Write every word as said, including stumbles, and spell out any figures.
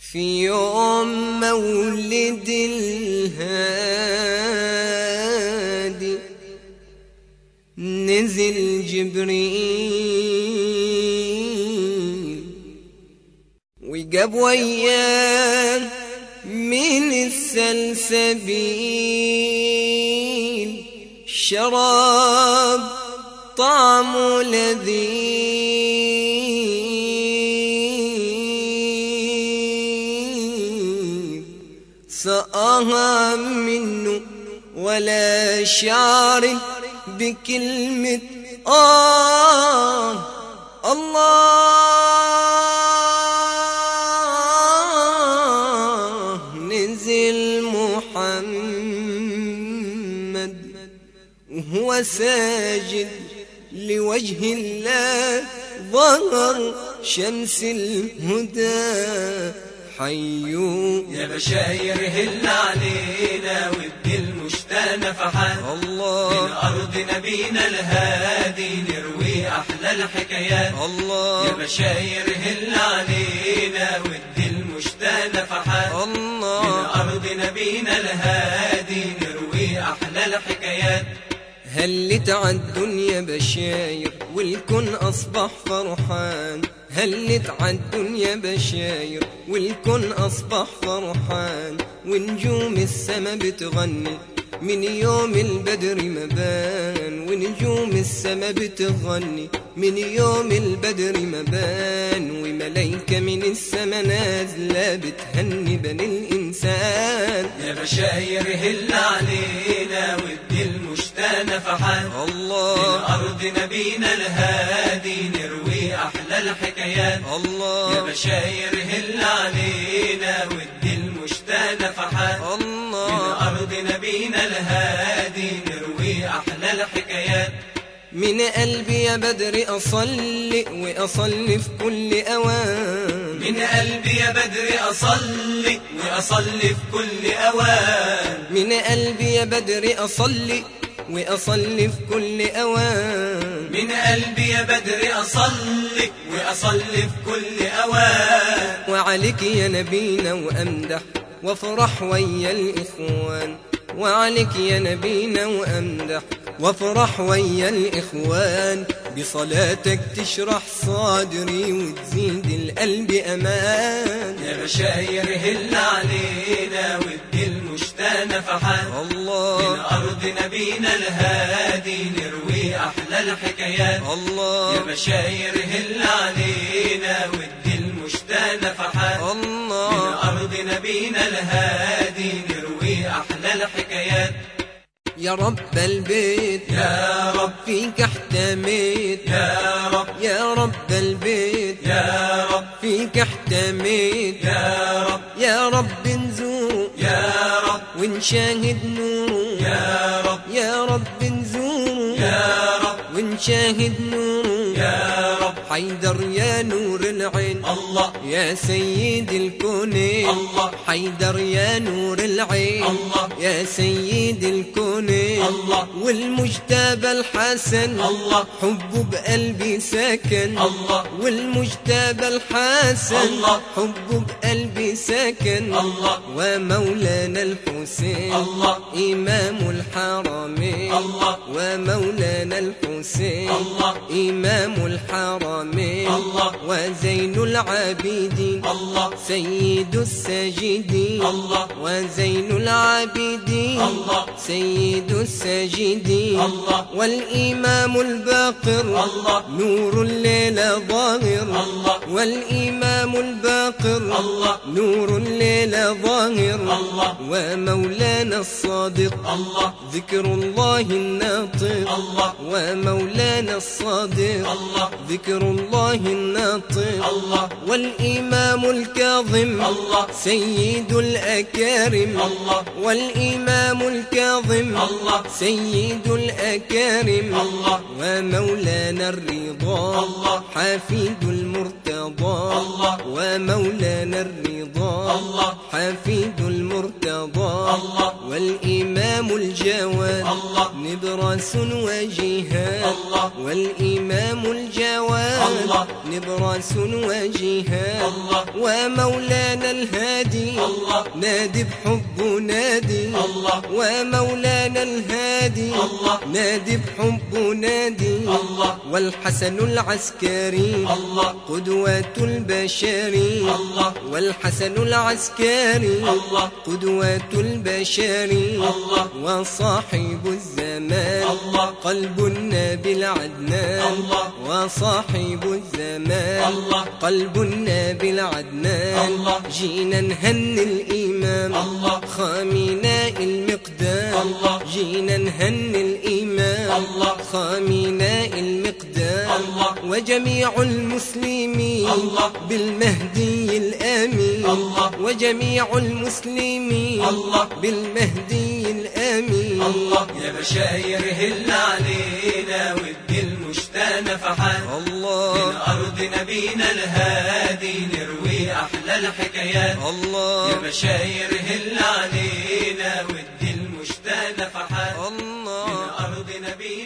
في يوم مولد الهادي نزل جبريل وجاب وياه من السلسبيل شراب طعمه لذيذ سقاها منه ولا شعر بكلمة آه الله نزل محمد وهو ساجد لوجه الله ظهر شمس الهدى حيو يا بشاير هل علينا ودي المشتاق نفحات الله من أرض نبينا الهادي نروي أحلى الحكايات الله يا بشاير هل علينا ودي المشتاق نفحات الله من أرض نبينا الهادي نروي أحلى الحكايات هلت عالدنيا بشاير والكون أصبح فرحان هلت عالدنيا بشاير والكون أصبح فرحان ونجوم السما بتغني من يوم البدر ما بان ونجوم السما بتغني من يوم البدر ما بان وملايكة من السما نازلة بتهني بني الإنسان يا بشاير هل علينا ودي المشتاق نفحات الله من أرض نبينا الهادي نروي أحلى الحكايات الله يا بشاير هل علينا ودي المشتاق نفحات الله من أرض نبينا الهادي نروي أحلى الحكايات من قلبي يا بدر أصلي وأصلي في كل أوان من قلبي يا بدر أصلي وأصلي في كل أوان من قلبي يا بدر أصلي وأصلي في كل أوان من قلبي يا بدر أصلي وأصلي في كل أوان وعليك يا نبينا وأمدح وافرح ويا الإخوان وعليك يا نبينا وأمدح وافرح ويا الإخوان بصلاتك تشرح صدري وتزيد القلب أمان يا بشاير هل علينا ودي المشتاق نفحات الله من أرض نبينا الهادي نروي أحلى الحكايات الله يا بشاير هل علينا ودي المشتاق نفحات من الله أرض نبينا الهادي نروي أحلى الحكايات يا رب البيت يا رب فيك احتميت يا رب يا رب البيت يا رب فيك احتميت يا رب يا رب نزوره يا رب ونشاهد نوره يا رب يا رب نزوره يا رب ونشاهد نوره يا رب حيدر يا نور العين الله يا سيد الكونين الله حيدر يا نور العين الله يا سيد الكونين الله والمجتبى الحسن الله حبه بقلبي سكن الله والمجتبى الحسن الله حبه بقلبي سكن الله ومولانا الحسين الله إمام الحرمين الله ومولانا الحسين الله إمام الحرمين الله وزين العابدين الله سيد الساجدين الله وزين العابدين الله سيد الساجدين الله والإمام الباقر الله نور الليل ظاهر الله والإمام الباقر الله نور الليل ظاهر الله ومولانا الصادق الله ذكر الله الناطق الله ومولانا الصادق الله ذكر الله الناطق الله والإمام الكاظم الله سيد الأكارم الله والإمام الكاظم الله سيد الأكارم الله ومولانا الرضا الله حفيد المرتضى الله ومولانا الرضا الله حفيد المرتضى الله والإمام الجواد الله نبراس وجهاد الله والإمام الجواد الله الله نبراس وجهاد الله ومولانا الهادي الله نادي بحب نادي الله ومولانا الهادي الله نادي بحب نادي الله والحسن العسكري الله قدوة البشر الله والحسن العسكري الله قدوة البشر الله وصاحب الزمان الله قلب النبي العدنان الله وصاحب الزمان الله قلب النبي العدنان الله جينا نهني الإمام الله خامناء المقدام الله جينا نهني الإمام الله خامناء المقدام الله وجميع المسلمين الله بالمهدي الآمين الله وجميع المسلمين الله بالمهدي الآمين الله يا بشاير هل علينا ودي المشتاق نفحات الله من أرض نبينا الهادي نروي أحلى الحكايات الله يا بشاير هل علينا ودي المشتاق نفحات الله من أرض نبينا